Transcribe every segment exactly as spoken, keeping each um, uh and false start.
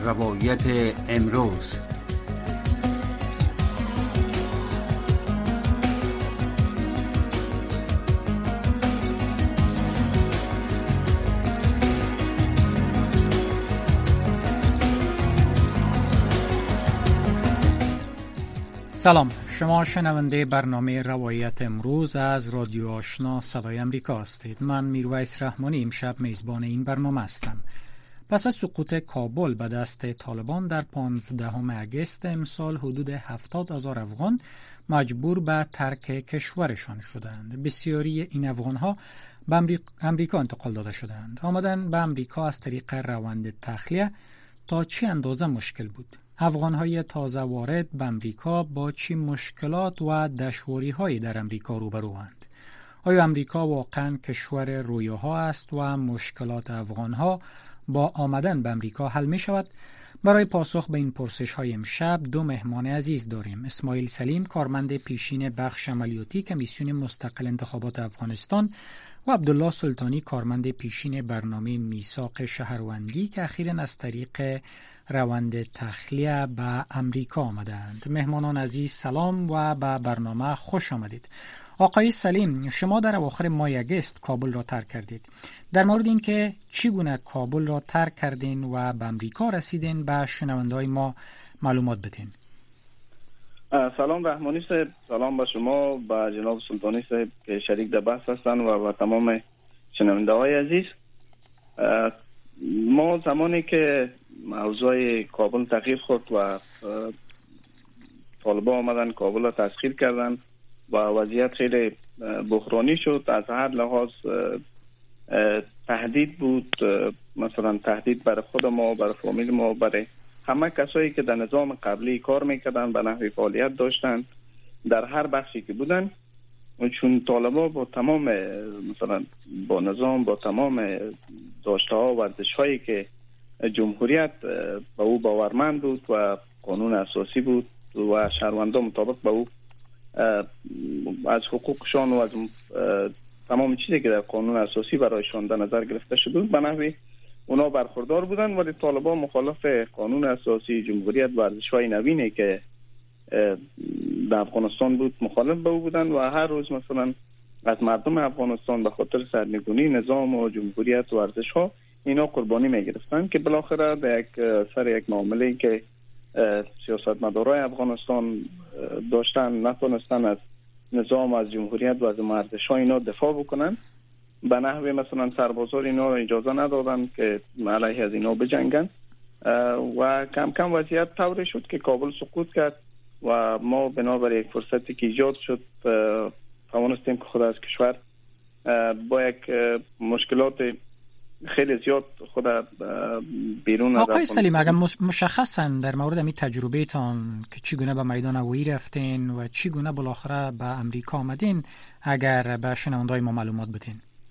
روایت امروز. سلام، شما شنونده برنامه روایت امروز از رادیو آشنا صدای امریکا هستید. من میرویس رحمانی امشب میزبان این برنامه هستم. پس از سقوط کابل به دست طالبان در پانزدهم اگست امسال حدود هفتاد هزار افغان مجبور به ترک کشورشان شدند. بسیاری این افغانها به امریکا انتقال داده شدند. آمدن به امریکا از طریق روند تخلیه تا چه اندازه مشکل بود؟ افغان‌های تازه وارد به امریکا با چه مشکلات و دشواری‌هایی در امریکا روبروند؟ آیا امریکا واقعاً کشور رویاها است و مشکلات افغان‌ها با آمدن به امریکا حل می شود؟ برای پاسخ به این پرسش‌های امشب دو مهمان عزیز داریم. اسماعیل سلیم، کارمند پیشین بخش عملیاتی کمیسیون مستقل انتخابات افغانستان، و عبدالله سلطانی، کارمند پیشین برنامه میثاق شهروندی که اخیراً از طریق روند تخلیه به امریکا آمدند. مهمانان عزیز سلام و به برنامه خوش آمدید. آقای سلیم، شما در اواخر ماه اگست کابل را ترک کردید. در مورد این که چگونه کابل را ترک کردین و به امریکا رسیدین به شنونده‌های ما معلومات بدین. سلام رحمانی صاحب، سلام به شما، به جناب سلطانی صاحب که شریک در بحث هستند و به تمام شنونده‌های عزیز. ما زمانی که موضوع کابل تغییر خورد و طالبان آمدن کابل را تسخیر کردن و وضعیت خیلی بحرانی شد، از هر لحاظ تهدید بود، مثلا تهدید برای خود ما، برای فامیل ما، برای همه کسایی که در نظام قبلی کار میکردن، به نحوی فعالیت داشتن در هر بخشی که بودن. چون طالبان با تمام مثلا با نظام، با تمام داشته ها و ارزش هایی که جمهوریت به او باورمند بود و قانون اساسی بود و شهروندان مطابق به او از حقوقشان و از تمام چیزی که در قانون اساسی برایشان در نظر گرفته شده بود به نحوی اونا برخوردار بودن، ولی طالبان مخالف قانون اساسی جمهوریت و ارزش‌های نوینی که در افغانستان بود مخالف به او بودن و هر روز مثلا از مردم افغانستان به خاطر سرنگونی نظام و جمهوریت و ارزش‌ها اینا قربانی می‌گرفتن که بالاخره در یک سر یک معامله‌ای که سیاستمدارای افغانستان داشتن نتونستن از نظام، از جمهوریت و از ارزش‌ها اینا دفاع بکنن، به نحوی مثلا سربازار اینا را اجازه ندادن که علیه از اینا بجنگن و کم کم وضعیت طوری شد که کابل سقوط کرد و ما بنابر یک فرصتی که ایجاد شد توانستیم که خود از کشور با یک مشکلات خیلی زیاد خود بیرون. آقای سلیم، اگر مشخصاً در مورد این تجربه تان که چگونه به میدان هوایی رفتین و چگونه بالاخره به امریکا آمدین، اگر به شنونده‌های ما معلومات بدین.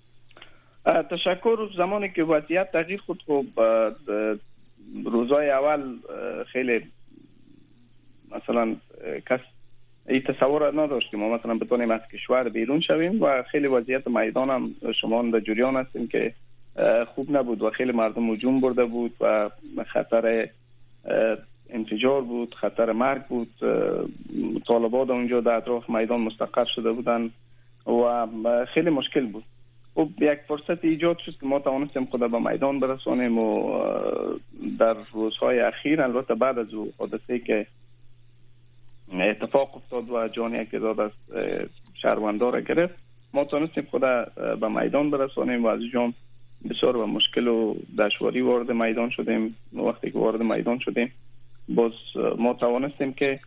تشکر. زمانی که وضعیت تغییر خود، خب روزای اول خیلی مثلا کس این تصور نداشت که ما مثلا بتونیم از کشور بیرون شویم و خیلی وضعیت میدان هم شما در جریان هستیم که خوب نبود و خیلی مردم هجوم برده بود و خطر انفجار بود، خطر مرگ بود. طالبان اونجا در اطراف میدان مستقر شده بودن و خیلی مشکل بود. خب یک فرصت ایجاد شد که ما توانستیم خود به میدان برسانیم و در روزهای اخیر، البته بعد از اون حادثه‌ای که اتفاق افتاد و جان یک داد از شهروندان را گرفت، ما توانستیم خود به میدان برسانیم و از جام بسیار و مشکل و دشواری وارد میدان شدیم. وقتی که وارد میدان شدیم باز ما توانستیم که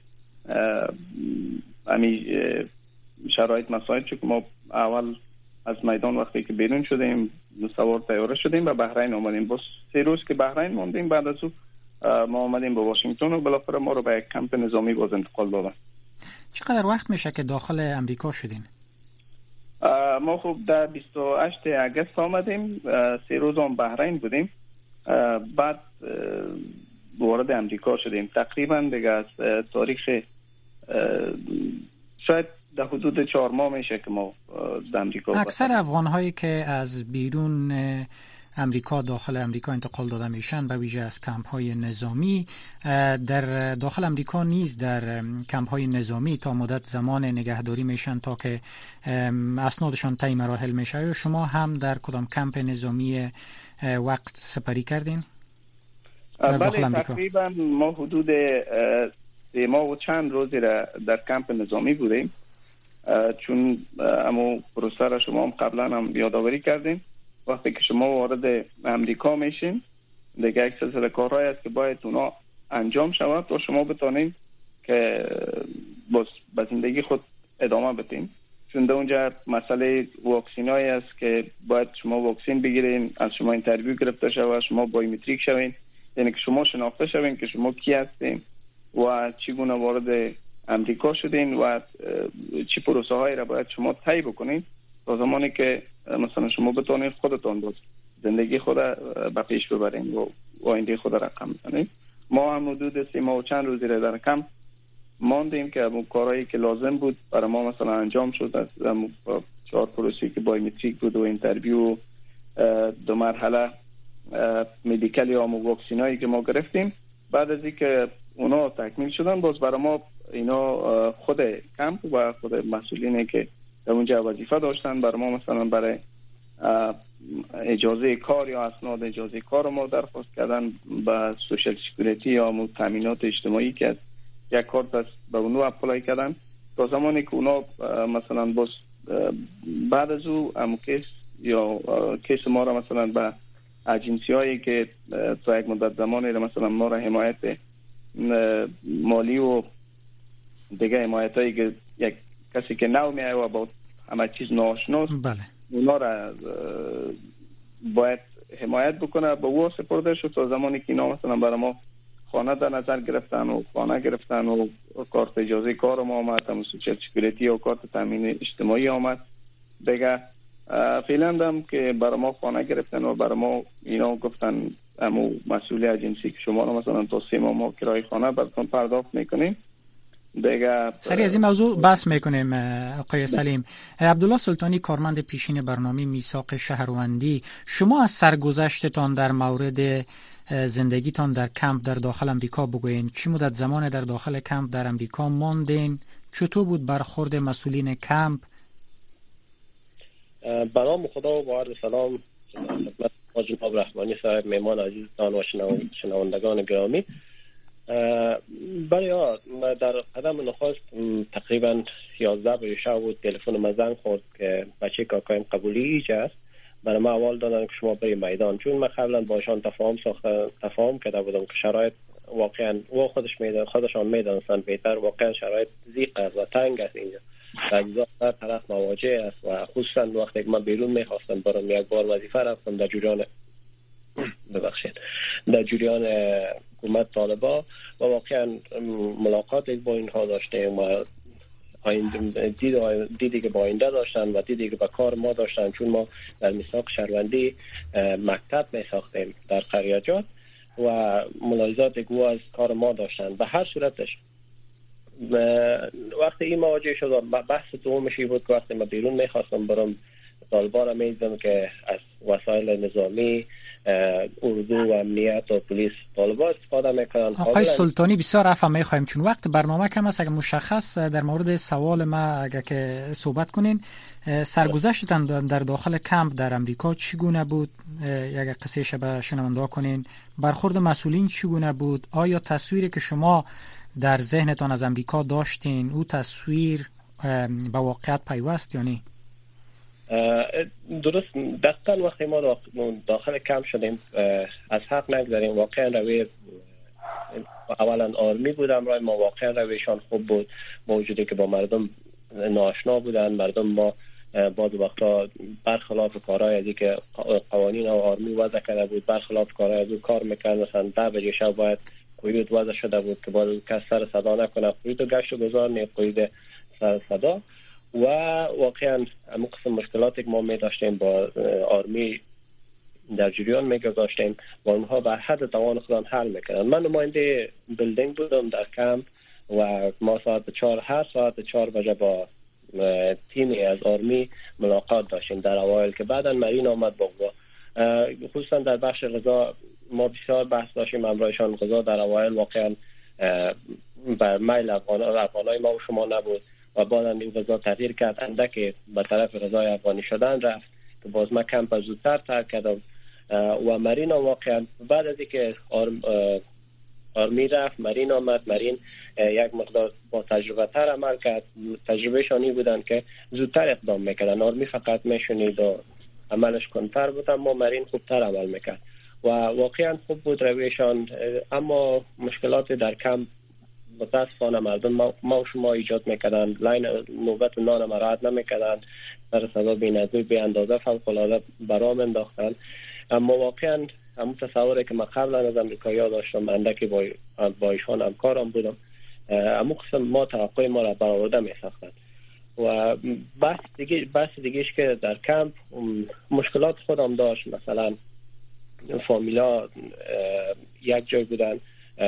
امی شرایط مساعد شد که ما اول از میدان وقتی که بیرون شدیم سوار طیاره شدیم و بحرین آمدیم. باز سه روز که بحرین موندیم، بعد از اون ما آمدیم به واشنگتن و بالاخره ما رو به یک کمپ نظامی باز انتقال دادن. چقدر وقت میشه که داخل امریکا شدین؟ ما خب در بیست و هشتم اگست آمدیم، سه روز هم بحرین بودیم، بعد وارد امریکا شدیم. تقریبا دیگه از تاریخ شاید در حدود چهار ماه میشه که ما در امریکا. اکثر افغان هایی که از بیرون امریکا داخل امریکا انتقال داده میشن، به ویژه از کمپ های نظامی. در داخل امریکا نیز در کمپ های نظامی تا مدت زمان نگهداری میشن تا که اسنادشان طی مراحل میشه. شما هم در کدام کمپ نظامی وقت سپری کردین؟ بله، تقریبا ما حدود سه ماه و چند روزی را در کمپ نظامی بودیم، چون امو پروسه را شما هم قبلا هم یادآوری کردیم. وقتی که شما وارد امریکا میشین دیگه یک سلسله کارهایی است که باید اونا انجام شود تا شما بتونین که باز به زندگی خود ادامه بدین. چون در اونجا مسئله واکسینایی است که باید شما واکسین بگیرین، از شما اینترویو گرفته شود، شما بایومتریک شوین، یعنی که شما شناخته شوین که شما کی هستین و چگونه وارد امریکا شدین و چی پروسه هایی را باید شما طی بکنین تا زمانی که مثلا شما بتونید خودتون باز زندگی خود به پیش ببرین و آینده خود رقم بزنین. ما هم حدود سه ماه و چند روزی را در کمپ ماندیم که اون کارهایی که لازم بود برای ما مثلا انجام شد. از چهار پروسه‌ای که بایومتریک بود و اینترویو، دو مرحله مدیکال یا واکسینایی که ما گرفتیم، بعد از اینکه اونا تکمیل شدن باز برای ما اینا خود کمپ و خود مسئولینی که در اونجا وظیفه داشتن برای ما مثلا برای اجازه کار یا اسناد اجازه کار ما درخواست کردن به سوشال سکیوریتی یا تامینات اجتماعی که یک کارت است به اونو اپلای کردن تا زمانی که اونا مثلا باز بعد از او امو کیس یا کیس ما را مثلا به اجنسی هایی که تا یک مدت زمانی را مثلا ما را حمایت مالی و دیگه حمایت هایی که یک کسی که نو میایه و با همه چیز ناشناست، بله، اونا را باید حمایت بکنه به او سپرده شد تا زمانی که اینا مثلا برای ما خانه در نظر گرفتن و خانه گرفتن و کارت اجازه کار ما آمد، هم سوشال سکیوریتی و کارت تامین اجتماعی آمد دیگه. فعلا هم که برای ما خانه گرفتن و برای ما اینا گفتن امو مسئول اجنسی که شما رو مثلا تا سه ماه ما کرایه خانه براتون پرداخت میکنیم دیگه. سری از این موضوع بحث میکنیم. آقای سلیم، عبدالله سلطانی، کارمند پیشین برنامه میثاق شهروندی، شما از سرگذشتتان در مورد زندگیتان در کمپ در داخل امریکا بگوین. چی مدت زمان در داخل کمپ در امریکا ماندین؟ چطور بود برخورد مسئولین کمپ؟ به نام خدا و با عرض سلام خدمت جناب رحمانی صاحب، مهمان عزیزتان و شنوندگان گرامی. بله، در قدم نخست تقریبا یازده بجه شب بود تلفن ما زنگ خورد که بچه کاکایم قبولی ایجا است. برای ما اول دادن که شما بری میدان، چون من قبلا باشان تفاهم ساخته تفاهم کرده بودم که شرایط واقعا و خودش میدان خودشان میدانستن بهتر، واقعا شرایط ضیق است و تنگ است اینجا. تجهیزات هر طرف مواجه است و خصوصا وقتی که من بیرون میخواستم برام یک بار وظیفه رفتم در جریان ببخشید در جریان حکومت طالبا و واقعا ملاقات با اینها داشتیم و دید دیدی که با آینده داشتن و دیدی که با کار ما داشتن، چون ما در میثاق شهروندی مکتب میساختیم در قریاجات و ملاحظات گو از کار ما داشتن. به هر صورتش وقتی این مواجه شد، بحث دومشی بود که وقتی ما بیرون میخواستم برم طالبا را میدیدم که از وسایل نظامی اردو و امنیت و پلیس طالبا استفاده میکنن. آقای سلطانی بسیار عفو میخوایم چون وقت برنامه کم است، اگر مشخص در مورد سوال ما اگر که صحبت کنین، سرگذشتتان در داخل کمپ در امریکا چگونه بود؟ اگر قصه شبه شنونده کنین، برخورد مسئولین چگونه بود؟ آیا تصویری که شما در ذهنتان از امریکا داشتین او تصویر با واقعیت پیوست یا نه؟ درست، دقیقا وقتی ما داخل کمپ شدیم از حق نگذاریم، واقعا روی اولا آرمی بودم رای ما، واقعا رویشان خوب بود، موجودی که با مردم ناآشنا بودن. مردم ما بعض وقتا برخلاف کارهای ازی که قوانین و آرمی وضع کرده بود، برخلاف کارهای ازی کار میکرد. مثلا ده بجه شب باید قید وضع شده بود که باید کس سر صدا نکنه، قید و گشت و گذار نه قید سر صدا. و واقعا همون قسم مشکلاتی که ما می داشتیم با آرمی در جریان می گذاشتیم و اونها بر حد توان خودم حل میکردن. من نماینده بیلدینگ بودم در کمپ و ما ساعت چهار هر ساعت چهار بجه با تیمی از آرمی ملاقات داشتیم در اوایل که بعدا مرین آمد با خصوصا در بخش غذا ما بسیار بحث داشتیم امرایشان. غذا در اوایل واقعا بر میل افغانای ما و شما نبود و بعد این غذا تغییر کرد، اندک به طرف غذای افغانی شدن رفت که باز ما کمپ زودتر ترک کردم و مرین واقعا بعد از اینکه آرم آرمی رفت مرین آمد. مرین یک مقدار با تجربه تر عمل کرد. تجربه شانی بودن که زودتر اقدام میکردن. آرمی فقط میشونید و عملش کنتر بود، اما مرین خوبتر عمل میکرد و واقعا خوب بود رویشان. اما مشکلات در کمپ متاسفانه مردم ما و شما ایجاد میکردن. لاین نوبت نان مراعات نمیکردن، در سبب بی‌نظمی به اندازه فوق العاده برام انداختن. اما واقعا همون تصوری که من قبلا از امریکایی‌ها داشتم اندکی با با ایشان همکارم بودم، اما قسم ما توقع ما را برآورده می‌ساختند. و بحث دیگه بحث دیگه‌اش که در کمپ مشکلات خودم داشت. مثلا فامیلا یک جای بودن،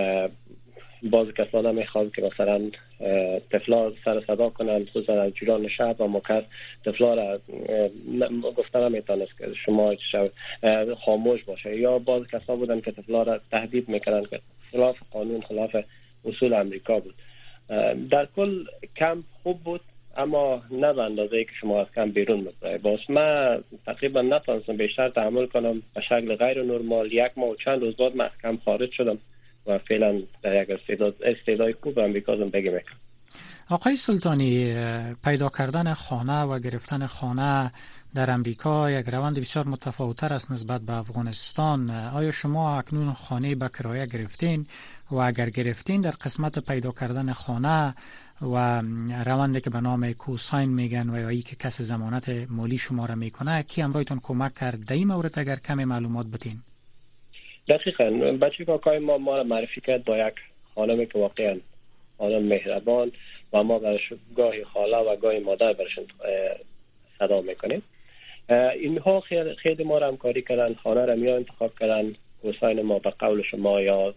باز کسا نمیخواد که مثلا طفلا سر صدا کنن، خصوصا از جیران شهر و مکس طفلا را گفتن نمیتونست که شما خاموش باشه، یا باز کسا بودن که طفلا را تهدید میکنن که خلاف قانون خلاف اصول امریکا بود. در کل کمپ خوب بود، اما نه به اندازه‌ای که شما از کمپ بیرون می‌برید. باز من تقریبا نتونستم بیشتر تحمل کنم به شکل غیر نرمال. یک ماه و چند روز بعد من از کمپ خارج شدم و فعلا در یک استعداد استعداد خوب امریکا زندگی میکنم. آقای سلطانی، پیدا کردن خانه و گرفتن خانه در امریکا یک روند بسیار متفاوت‌تر است نسبت به افغانستان. آیا شما اکنون خانه به کرایه گرفتین و اگر گرفتین در قسمت پیدا کردن خانه و روندی که به نام کوساین میگن و یا ای که کس ضمانت مالی شما را میکنه، کی همراهتون کمک کرد در این مورد اگر کمی معلومات بدین؟ دقیقاً بچه کاکای ما ما را معرفی کرد با یک خانمی که واقعاً خانم مهربان و ما برش گاهی خاله و گاهی مادر برشون صدا میکنیم. اینها خیلی خیلی ما را همکاری کردن، خانه را میا انتخاب کردن، کوساین ما به قول شما یا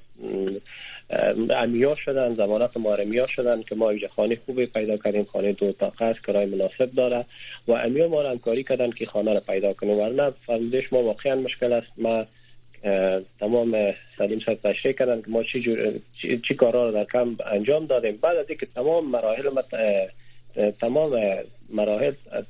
امیا شدن، ضمانت ما را میا شدن که ما اینجا خانه خوبی پیدا کردیم، خانه دو طبقه است، کرایه مناسب داره و امیا ما را همکاری کردن که خانه را پیدا کنیم. ورنه فرمودش ما واقعا مشکل است. ما تمام سلیم صد تشریح کردن که ما چی جور چی, چی کارا رو در کمپ انجام دادیم. بعد از اینکه تمام مراحل مت... تمام مراحل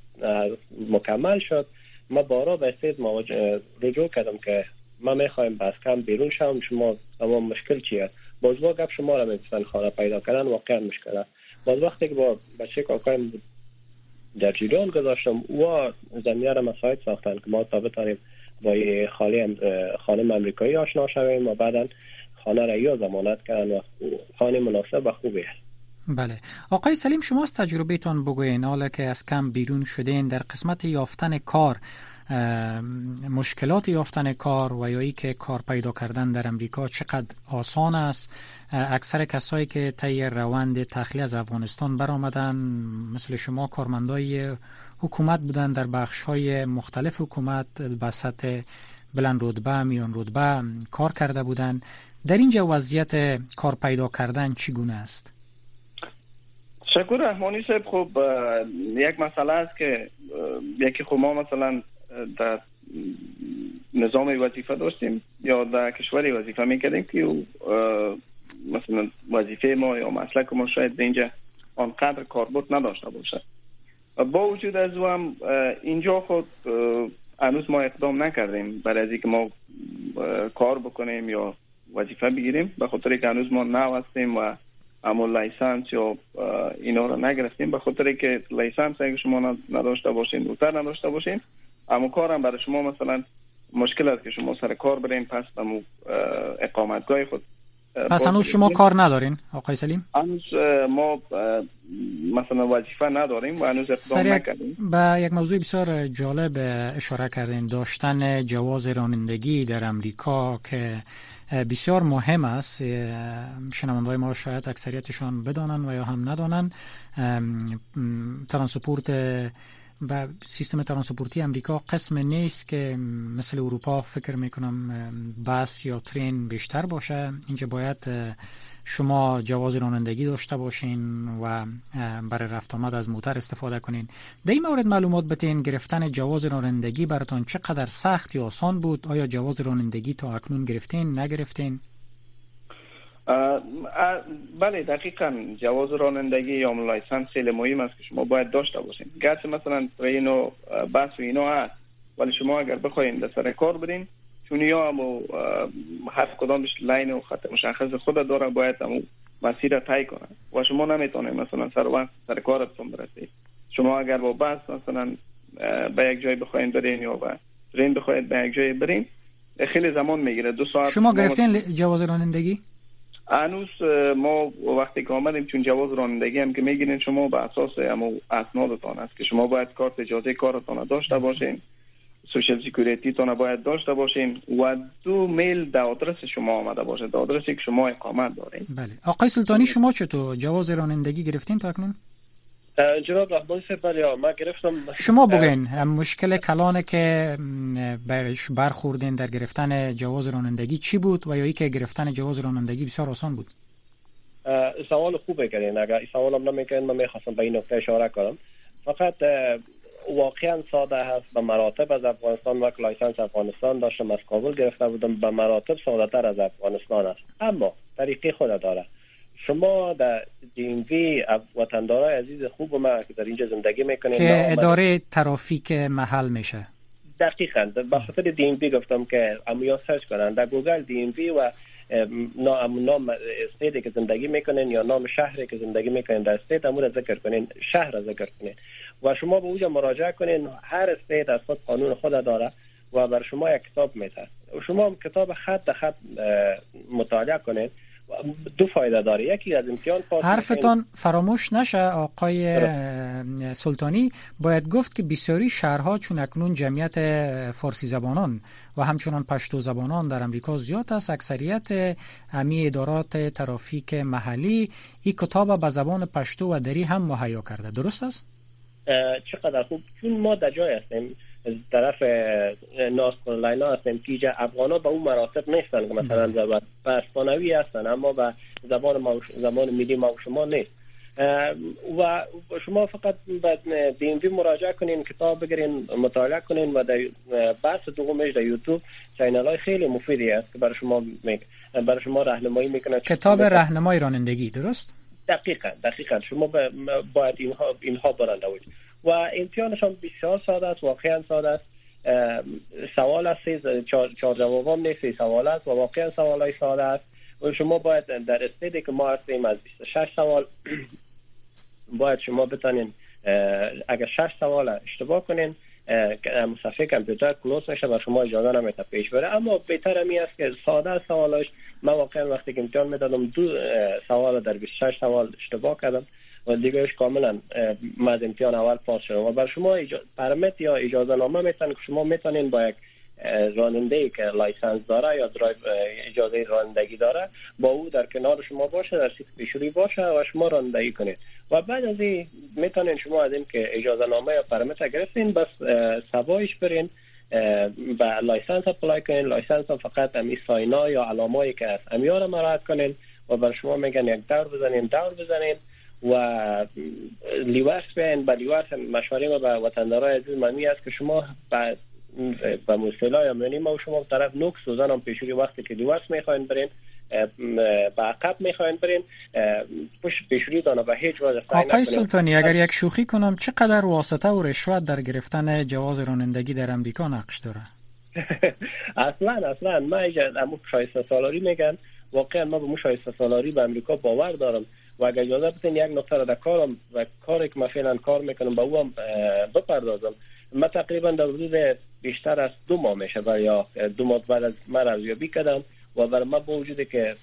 مکمل شد، ما بارا به استید مواجه رجوع کردم که ما میخوایم از کمپ بیرون شوم، شما تمام مشکل چیه؟ باز با گپ شما را میتونن خانه پیدا کردن واقعا مشکل است. باز وقتی که با بچه کاکایم در جریان گذاشتم و زمینه را مساعد ساختن که ما تا بتانیم با خاله خانم امریکایی آشنا شویم و بعداً خانه را یا ضمانت کردن و خانه مناسب و خوبی است. بله. آقای سلیم، شما از تجربه‌تان بگوین، حالا که از کمپ بیرون شدین، در قسمت یافتن کار، مشکلات یافتن کار و یا ای که کار پیدا کردن در امریکا چقدر آسان است؟ اکثر کسایی که طی روند تخلیه از افغانستان برآمدن مثل شما کارمندای حکومت بودن، در بخش‌های مختلف حکومت به سطح بلند رتبه، میان رتبه کار کرده بودن. در اینجا وضعیت کار پیدا کردن چگونه است؟ شکر رحمانی صاحب، خب یک مسئله است که یکی خب ما مثلا در نظام وظیفه داشتیم یا در کشوری وظیفه میکردیم که مثلا وظیفه ما یا مسلک ما شاید اینجا آنقدر کاربرد نداشته باشه. با وجود از او هم اینجا خود هنوز ما اقدام نکردیم برای از اینکه ما کار بکنیم یا وظیفه بگیریم، به خاطر که هنوز ما نو هستیم و اما لیسانس یا اینا رو نگرفتیم. به خاطر که لیسانس اگه شما نداشته باشین، دوتر نداشته باشین، اما کارم برای شما مثلا مشکل است که شما سر کار برین پس اما اقامتگاه خود. پس هنوز شما کار ندارین آقای سلیم؟ هنوز ما مثلا وظیفه نداریم و هنوز اقدام نکردیم. به یک موضوع بسیار جالب اشاره کردین، داشتن جواز رانندگی در امریکا که بسیار مهم است. شنونده‌های ما شاید اکثریتشان بدانن و یا هم ندانن. ترانسپورت و سیستم ترانسپورتی امریکا قسم نیست که مثل اروپا فکر میکنم بس یا ترین بیشتر باشه. اینجا باید شما جواز رانندگی داشته باشین و برای رفت آمد از موتر استفاده کنین. در این مورد معلومات بدین، گرفتن جواز رانندگی براتون چقدر سخت یا آسان بود؟ آیا جواز رانندگی تا اکنون گرفتین، نگرفتین؟ بله دقیقاً جواز رانندگی یا لایسنس خیلی مهم است که شما باید داشته باشین. گرچه مثلا اینو بس و اینو هست، ولی شما اگر بخواید در سر کار برین، چون یا هم هر کدامش لاین و خط مشخص خود داره، باید هم مسیر طی کنه و شما نمیتونید مثلا سر وقت سر کارتون برسید. شما اگر با بس مثلا به یک جای بخواید برین یا با ترین بخواید به یک جای برین، خیلی زمان میگیره. دو ساعت. شما گرفتین جواز رانندگی؟ هنوز ما وقتی که آمدیم، چون جواز رانندگی هم که میگیرین شما به اساس همو اسنادتان است که شما باید کارت اجازه کارتان داشته باشین، سوشال سکیوریتی تان باید داشته باشین و دو میل در آدرس شما آمده باشه، در آدرسی که شما اقامت دارین. بله. آقای سلطانی شما چطور جواز رانندگی گرفتین تا اکنون؟ جناب رحمانی سپر، ما گرفتم. شما بگین مشکل کلانه که برش برخوردین در گرفتن جواز رانندگی چی بود و یا ای که گرفتن جواز رانندگی بسیار آسان بود؟ سوال خوبه کردین. اگر این سوال هم نمیکنین من میخواستم به این نکته اشاره کنم. فقط واقعا ساده هست. به مراتب از افغانستان و لایسنس افغانستان داشتم، از کابل گرفته بودم، به مراتب ساده تر از افغانستان است، اما طریقی خود داره. شما در دی ام وی وطندارای عزیز خوب ما که در اینجا زندگی میکنین که اداره ترافیک محل میشه. دقیقاً به خاطر دی ام وی گفتم که امیا سرچ کنن در گوگل دی ام وی و نام نام استیتی که زندگی میکنین یا نام شهری که زندگی میکنین در استیت امور ذکر کنین، شهر را ذکر کنین و شما به اونجا مراجعه کنین. هر استیت از خود قانون خود داره و بر شما یک کتاب میده. شما کتاب خط خط مطالعه کنین. دو فایده داره. یکی از امتحان پاس. حرفتان فراموش نشه آقای سلطانی، باید گفت که بسیاری شهرها چون اکنون جمعیت فارسی زبانان و همچنان پشتو زبانان در امریکا زیاد است، اکثریت امی ادارات ترافیک محلی این کتاب به زبان پشتو و دری هم مهیا کرده. درست است؟ چقدر خوب. چون ما در جای هستیم طرف نورث کارولاینا هستیم که اینجا افغانا به اون مراتب نیستن که مثلا زبان اسپانوی هستن، اما به زبان ما زبان ملی ما و شما نیست. و شما فقط به دی ام وی مراجعه کنین، کتاب بگیرین، مطالعه کنین و در بحث دومش در یوتیوب چینل های خیلی مفیدی است که برای شما میک برای شما راهنمایی میکنه. کتاب راهنمای رانندگی. درست؟ دقیقاً دقیقاً شما باید اینها اینها برنده باشید و امتحانشان بسیار ساده است، واقعا ساده است. سوال است، چهار چهار جوابم نیست، سه سوال است و واقعا سوالای ساده است و شما باید در استیدی که ما هستیم از بیست و شش سوال باید شما بتونین اگر شش سوال اشتباه کنین صفحه کامپیوتر کلوز میشه و شما اجازه نمیده پیش بره. اما بهتر می است که ساده است سوالش. من واقعا وقتی که امتحان میدادم دو سوال در بیست و شش سوال اشتباه کردم و دیگهش کاملا از امتحان اول پاس شدم و بر شما پرمیت یا اجازه نامه میتن که شما میتونین با یک راننده که لایسنس داره یا درایو اجازه رانندگی داره با او در کنار شما باشه، در سیت پیشوری باشه و شما رانندگی کنید و بعد از این میتونین شما از این که اجازه نامه یا پرمیت گرفتین بس سوایش برین با لایسنس اپلای کنین. لایسنس هم فقط امی ساینا یا علامایی که از امیار را مراعات کنین و بر شما میگن یک دور بزنین دور بزنین و لیوارس بیاین. با لیوارس مشوره ما به وطندارای عزیز ممی است که شما بعد با مصطلح یعنی ما شما طرف نوک سوزن هم پیشوری وقتی که لیوارس میخواین برین با عقب میخواین برین پشت پیشوری دانه به هیچ وجه سعی نکنین. آقای سلطانی اگر یک شوخی کنم، چقدر واسطه و رشوت در گرفتن جواز رانندگی در امریکا نقش داره؟ اصلا اصلا ما امو شایسته سالاری میگن، واقعا ما به مو شایسته سالاری به امریکا باور دارم و اگر اجازه بدین یک نکته را در کارم و کاری که من فعلا کار میکنم با او هم بپردازم. من تقریبا در حدود بیشتر از دو ماه میشه برای دو ماه بعد از من ارزیابی کردم و برای من با وجودی که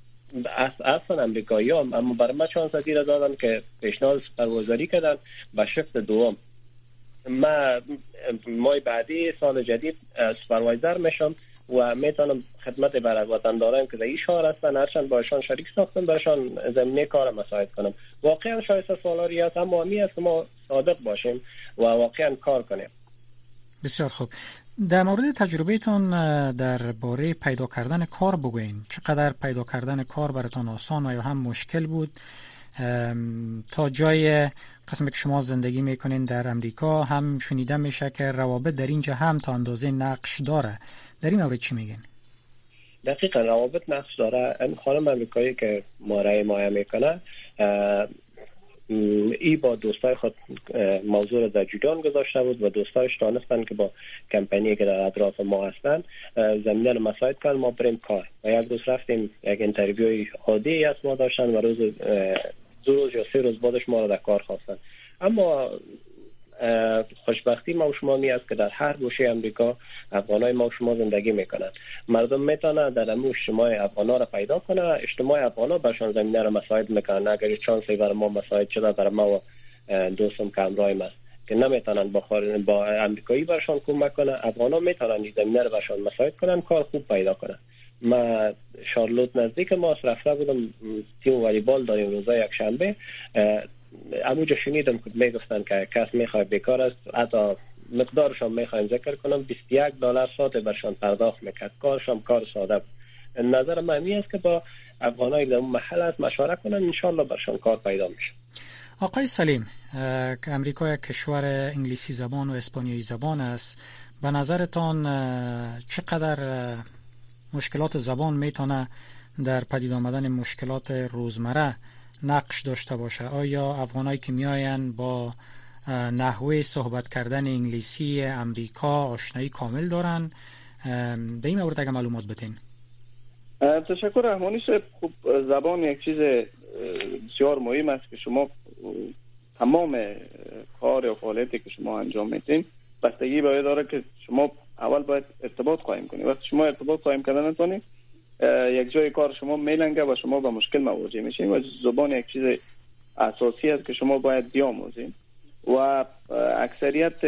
اصلا امریکایی هم اما برای من چانس دیر دادن که پیشنهاد سوپروایزری کردن به شفت دوم. من ماه بعدی سال جدید سوپروایزر میشم و میتونم خدمت برای وطنداران که در این شهر هستن هرچند باشان شریک ساختم برایشان زمینه کار مساعد کنم. واقعا شایسته سالاری هست اما همی است که ما صادق باشیم و واقعا کار کنیم. بسیار خوب. در مورد تجربهتون در باره پیدا کردن کار بگوین. چقدر پیدا کردن کار براتون آسان و یا هم مشکل بود؟ تا جای قسمی که شما زندگی میکنین در امریکا هم شنیده میشه که روابط در اینجا هم تا اندازه نقش داره. در این مورد چی میگین؟ دقیقا روابط نقش داره. این خانم امریکایی که ما رای مایه میکنه ای با دوستای خود موضوع را در جریان گذاشته بود و دوستایش دانستن که با کمپانی که در اطراف ما هستن زمینه رو مساعد کردن ما بریم کار و یک روز رفتیم. یک اینترویوی عادی از ما داشتن و روز دو روز یا سه روز بعدش ما را در کار خواستن. اما خوشبختی ما و شما می است که در هر گوشه امریکا افغانای ما و شما زندگی میکنن. مردم میتونه در امو اجتماع افغانا را پیدا کنه، اجتماع افغانا برشان زمینه را مساعد میکنن. اگر چانسی برای ما مساعد شده برای ما و دوستم که همراهیم است که نمیتونن با خارج با امریکایی برشان کمک کنه، افغانا میتونن این زمینه را برشان مساعد کنن، کار خوب پیدا کنن. ما شارلوت نزدیک ما رفته بودم، تیم والیبال داریم روزای یک شنبه. اموجا شنیدم که میگفتن که کس میخواد بیکار است، حتی مقدارشان میخوایم ذکر کنم بیست و یک دلار ساعت برشان پرداخت میکرد. کارشان کار ساده بود. نظر من این است که با افغانای در اون محل است مشوره کنن، انشالله برشان کار پیدا میشه. آقای سلیم، که امریکا یک کشور انگلیسی زبان و اسپانیایی زبان است، به نظرتان چقدر مشکلات زبان میتونه در پدید آمدن مشکلات روزمره نقش داشته باشه؟ آیا افغانایی که میاین با نحوه صحبت کردن انگلیسی امریکا آشنایی کامل دارن؟ به این مورد اگه معلومات بدین. تشکر رحمانی صاحب. خوب، زبان یک چیز بسیار مهم است که شما تمام کار یا فعالیتی که شما انجام میدین بستگی باید داره که شما اول باید ارتباط قائم کنید. وقتی شما ارتباط قائم کردن نتونید، یک جای کار شما میلنگه و شما با مشکل مواجه میشین. و زبان یک چیز اساسی است که شما باید بیاموزین. و اکثریت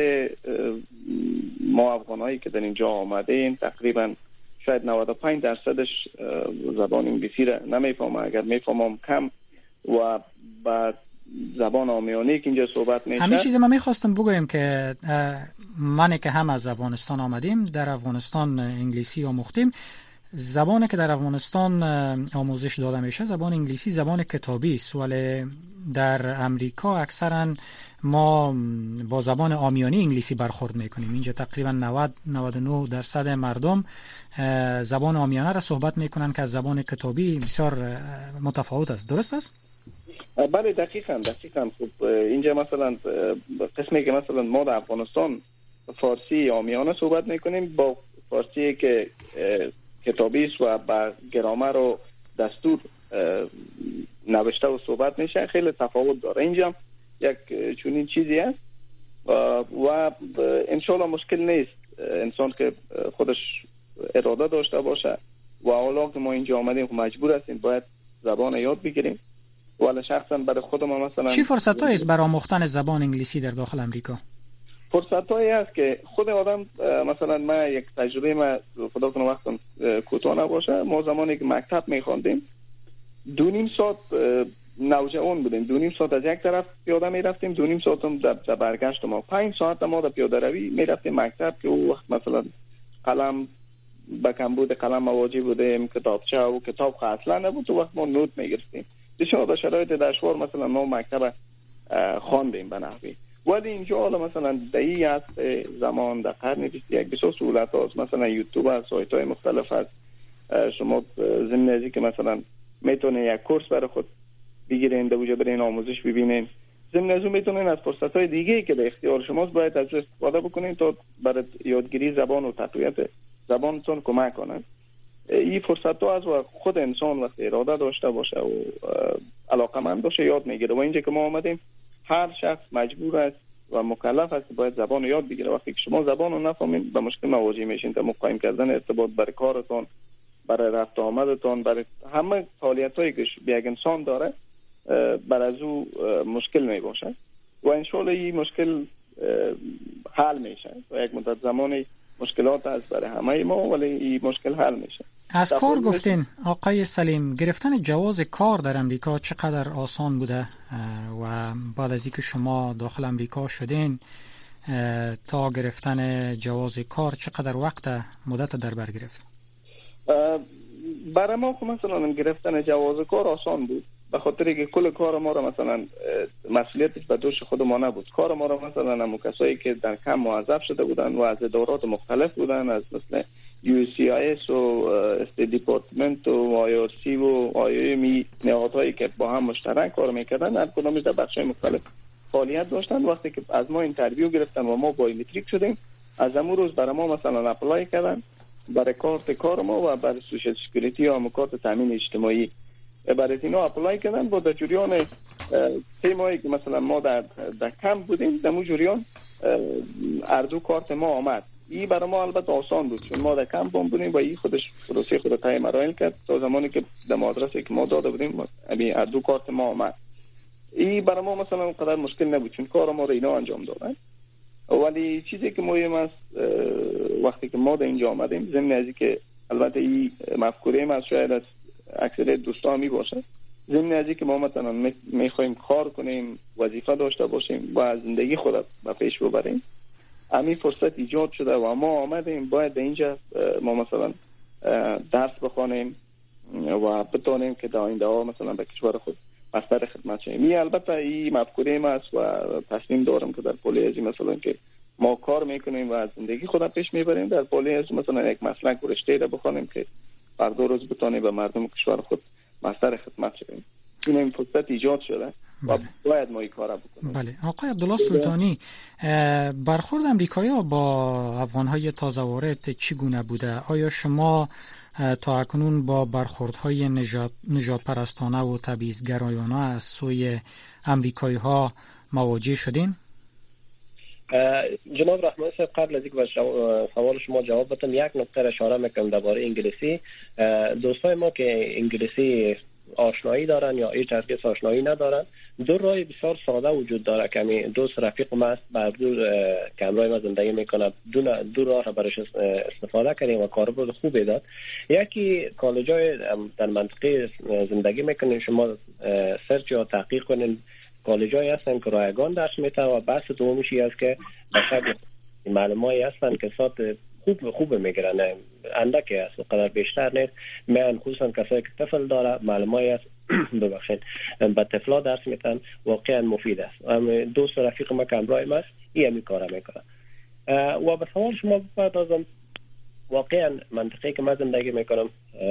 ما افغانایی که در اینجا آمده ایم تقریبا شاید نود و پنج درصدش زبان انگلیسی را نمیفهمم، اگر میفهمم کم. و بعد زبان عامیانه که اینجا صحبت میشه. همین چیزی من میخواستم بگویم که من که هم از افغانستان آمدیم، در افغانستان انگلیسی آموختیم. زبانی که در افغانستان آموزش داده میشه زبان انگلیسی، زبان کتابی است، ولی در امریکا اکثرا ما با زبان عامیانه انگلیسی برخورد میکنیم. اینجا تقریبا نود نود و نه درصد مردم زبان عامیانه را صحبت میکنن که از زبان کتابی بسیار متفاوت است. درست است؟ بله دقیقاً دقیقاً. خب اینجا مثلا قسمی که مثلا ما در افغانستان فارسی عامیانه صحبت میکنیم با فارسی که کتابی است و با گرامر و دستور نوشته و صحبت میشه خیلی تفاوت داره. اینجا یک چنین چیزی است و انشالله مشکل نیست انسان که خودش اراده داشته باشه. و حالا که ما اینجا آمدیم مجبور هستیم باید زبان یاد بگیریم. ولی شخصا برای خودم مثلا چی فرصتایی است برای آموختن زبان انگلیسی در داخل امریکا؟ فرصتایی است که خود آدم مثلا ما یک تجربه ما خدا کنه وقتم کوتاه نباشه، ما زمانی که مکتب میخواندیم دو نیم ساعت نوجوان بودیم، دو نیم ساعت از یک طرف پیاده میرفتیم، دو نیم ساعت هم در برگشت ما پنج ساعت ما در پیاده روی میرفتیم مکتب که او وقت مثلا قلم با کمبود قلم مواجه بودیم، کتابچه و کتاب خ اصلا نبود، تو وقت ما نوت میگرفتیم. بسیار در شرایط دشوار مثلا ما مکتب خواندیم به نحوی. ولی اینجا حالا مثلا دهی است زمان در قرن بیست و یک بسیار سهولت هست، مثلا یوتیوب هست، سایت های مختلف هست. شما ضمن ازی که مثلا میتونه یک کورس برای خود بگیرین، در اونجا برین آموزش ببینین. ضمن از اون میتونین از فرصت های دیگه که در اختیار شماست باید از استفاده بکنین تا برای یادگیری زبان و تقویت زبانتون کمک کنن. این فرصت ها از و خود انسان وقتی اراده داشته باشه و علاقمند باشه یاد میگیره. و اینجا که ما آمدیم هر شخص مجبور است و مکلف است باید زبان یاد بگیره. وقتی که شما زبان رو نفهمین به مشکل مواجه میشین تا مقایم کردن ارتباط برای کارتون، برای رفت آمدتون، برای همه فعالیتایی که یک انسان داره بر از او مشکل می باشه. و انشالله این مشکل حل میشه و یک مدت زمانی مشکلات هست برای همه ما، ولی این مشکل حل میشه. از کار گفتین آقای سلیم، گرفتن جواز کار در امریکا چقدر آسان بوده و بعد از اینکه شما داخل امریکا شدین تا گرفتن جواز کار چقدر وقت مدت در بر گرفت؟ برای ما مثلا گرفتن جواز کار آسان بود، به خاطر که کل کار ما را مثلا مسئولیتش به دوش خود ما نبود. کار ما را مثلا همون کسایی که در کم موظف شده بودن و از ادارات مختلف بودن، از مثل یو سی آی اس و استیت دیپارتمنت و آی آر سی و آی ام نهادهایی که با هم مشترک کار میکردن، هر کدومش در بخش‌های مختلف فعالیت داشتن. وقتی که از ما اینترویو گرفتن و ما بایومتریک شدیم، از همون روز برای ما مثلا اپلای کردن برای کارت کار ما و برای سوشال سکیوریتی یا کارت تامین اجتماعی. برای اینا اپلای کردن. با در جریان سه ماهی که مثلا ما در در کمپ بودیم، در اون جریان اردو کارت ما آمد. این برای ما البته آسان بود، چون ما در کمپ بودیم و این خودش پروسه خود طی مراحل کرد تا زمانی که در مدرسه که ما داده بودیم همین اردو کارت ما آمد. این برای ما مثلا اونقدر مشکل نبود، چون کار ما رو اینا انجام دادن. ولی چیزی که مهم است وقتی که ما در اینجا آمدیم، ضمن از اینکه البته این مفکوره ما شاید از اکثر دوستان می باشه، ضمن از اینکه ما مثلا میخوایم کار کنیم، وظیفه داشته باشیم و زندگی خود به پیش ببریم، همین فرصت ایجاد شده و ما آمدیم باید در اینجا ما مثلا درس بخوانیم و بتونیم که در آینده ها مثلا به کشور خود بستر خدمت شیم. این البته این مفکوره ما است و تصمیم دارم که در پولی ازی مثلا که ما کار میکنیم و زندگی خود پیش میبریم، در پولی ازی مثلا یک مسلک و رشته را بخوانیم که فردا روز بتونیم به مردم کشور خود بستر خدمت شیم. این این فرصت ایجاد شده و باید ما این کار بکنیم. بله. آقای عبدالله سلطانی، برخورد امریکایی‌ها با افغان‌های تازه وارد چگونه بوده؟ آیا شما تا اکنون با برخوردهای نجات نجات پرستانه و تبعیض‌گرایانه از سوی امریکایی‌ها مواجه شدین؟ جناب رحمانی صاحب، قبل از اینکه به سوال شما جواب بدم یک نکته اشاره میکنم درباره انگلیسی. دوستای ما که انگلیسی آشنایی دارن یا هیچ هرگز آشنایی ندارن، دو راه بسیار ساده وجود داره که می دوست رفیق ما است بر دور که همراه ما زندگی میکنه، دو دو راه را برش استفاده کردیم و کاربرد خوبی داد. یکی کالجای در منطقه زندگی میکنین شما سرچ یا تحقیق کنین، کالجایی هستن که رایگان درس میتن و بحث دومیشی است که به شکل معلومایی هستن که سات خوب خوب میگیرن، اندکی است و قدر بیشتر نیست. من خصوصا کسایی که طفل داره معلومایی است ببخشید با طفلا درس میتن، واقعا مفید است. دوست رفیق ما که همراه ما است این همی کاره میکنه. و به سوال شما بپردازم، واقعا منطقه که من زندگی میکنم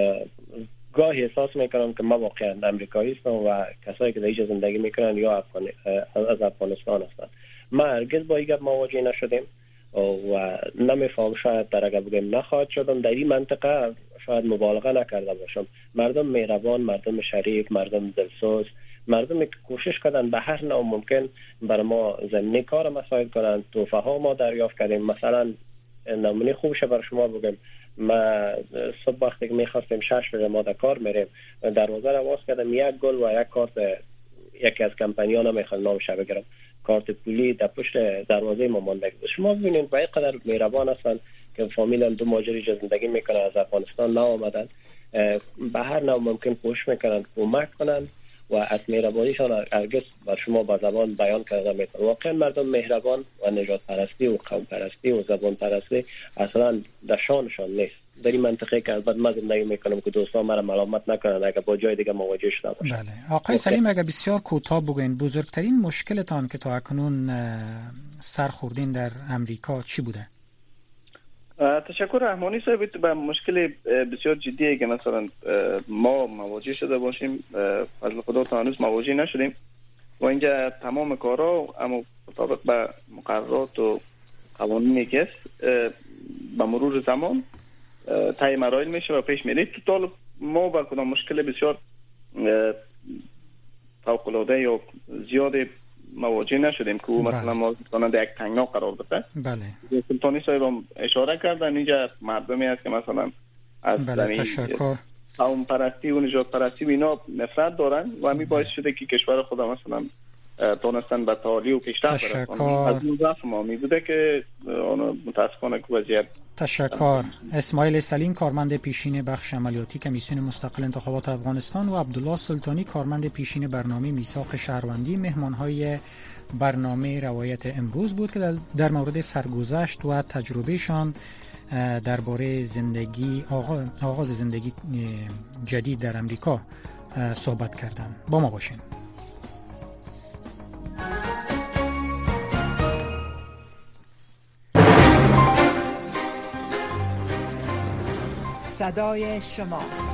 گاهی احساس میکنم که ما واقعا امریکایی هستم و کسایی که در اینجا زندگی میکنن یا افغان... از افغانستان هستن. ما هرگز با این مواجه نشدیم و نمیفهم، شاید در اگر بگیم نخواهد شدم. در این منطقه شاید مبالغه نکرده باشم. مردم مهربان، مردم شریف، مردم دلسوز، مردم که کوشش کردن به هر نوع ممکن برای ما زمینه کار مساعد کنن. توفه ها ما دریافت کردیم. مثلا نمونه خوبش برای شما بگم، ما صبح وقتی که میخواستیم شش بجه ما در کار میریم، دروازه رو باز کردم، یک گل و یک کارت یکی از کمپانی‌ها نمیخواد نامش بگیرم، کارت پولی در پشت دروازه ما مونده. شما ببینید با این قدر مهربان هستن که فامیل دو ماجری زندگی میکنن، از افغانستان نا آمدن، به هر نوع ممکن کوشش میکنن کمک کنن و از مهربانیشان هرگز بر شما با زبان بیان کرده میتونن. واقعا مردم مهربان و نجات پرستی و قوم پرستی و زبان پرستی اصلا در شانشان نیست. در این منطقه که البته من زندگی میکنم که دوستان مرا ملامت نکنن اگر با جای دیگه مواجه شده باشن. بله. آقای سلیم، اگر بسیار کوتاه بگین بزرگترین مشکلتان که تا اکنون سر خوردین در امریکا چی بوده؟ تشکر رحمانی صاحب. به مشکل بسیار جدیه که مثلا ما مواجه شده باشیم، فضل خدا تا هنوز مواجه نشدیم و اینجا تمام کارا اما مطابق به مقررات و قوانینی که است به مرور زمان طی مراحل میشه و پیش میره. توتال ما با کدام مشکل بسیار فوق العاده یا زیاد مواجه نشدیم که بله. مثلا ما مثلا در یک تنگنا قرار بده. بله. سلطانی صاحب هم اشاره کردن اینجا مردمی هست که مثلا از بله. تشکر. قوم پرستی و نجات پرستی و اینا نفرت دارن و همین باعث شده که کشور خود مثلا تونستن به تعالی و پیشرفت برسونن. از اون ضعف ما می بوده که متاسفانه که وضعیت. تشکر. اسماعیل سلیم، کارمند پیشین بخش عملیاتی کمیسیون مستقل انتخابات افغانستان، و عبدالله سلطانی، کارمند پیشین برنامه میثاق شهروندی، مهمانهای برنامه روایت امروز بود که در مورد سرگذشت و تجربهشان درباره زندگی آغاز زندگی جدید در امریکا صحبت کردند. با ما باشین. صدای شما